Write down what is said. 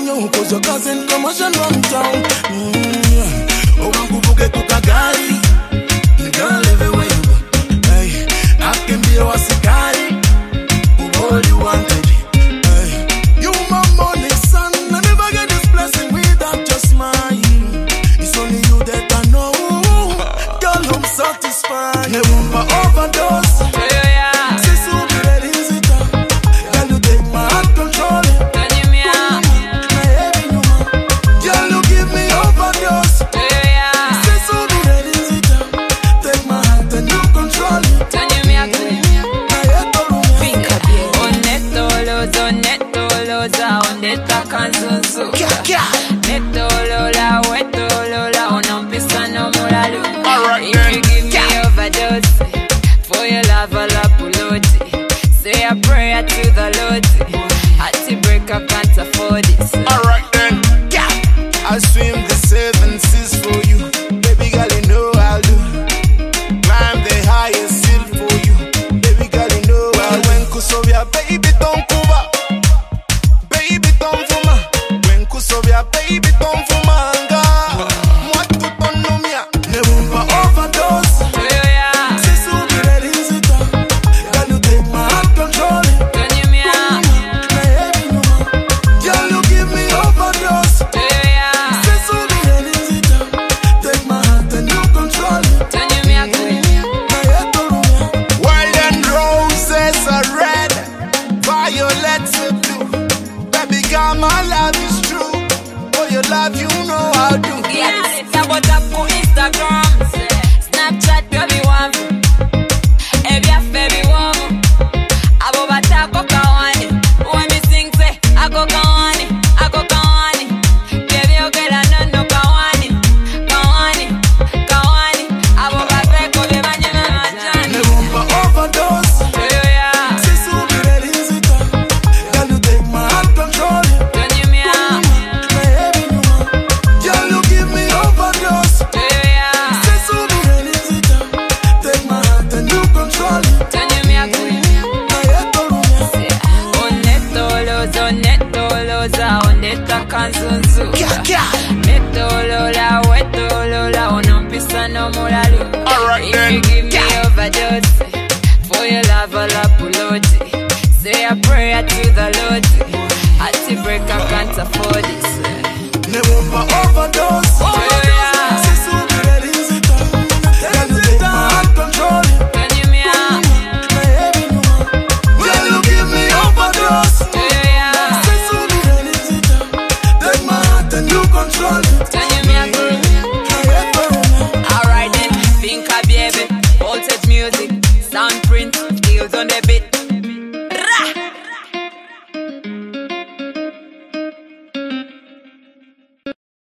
you, cause your cousin commotion run town. Oh, I'm gonna get to Kagari. Girl, everywhere you go. Hey, I can be your Sikari. All you wanted. Hey, you my money, son. I never get this blessing without your smile. It's only you that I know. Girl, I'm satisfied. Never my overdose. Say a prayer to the Lord. Had to break up, can't afford this. Alright then, I'll swim the 7 seas for you. Baby girl, you know I'll do. Climb the highest hill for you. Baby girl, you know I'll do. When Kusovia, baby, don't cover. Baby, don't fuma. When Kusovia, baby, don't fumanga. What to don't know me? Never overdose. My love is true. For your love, you know I'll do. Yeah, it's about up on Instagram, Snapchat, baby one. Every baby one. Abo bata ko kawani. When me sing say, I go kawani, I go kawani. Baby, you get a no kawani, kawani, kawani. Abo bata ko be banya na majani. Never overdose. Alright then, if you give me overdose, for your love I'll upload. Say a prayer to the Lord. Had to break up, can't afford this. Never overdose. Alright then, think of baby, voltage music, sound print, skills on the beat.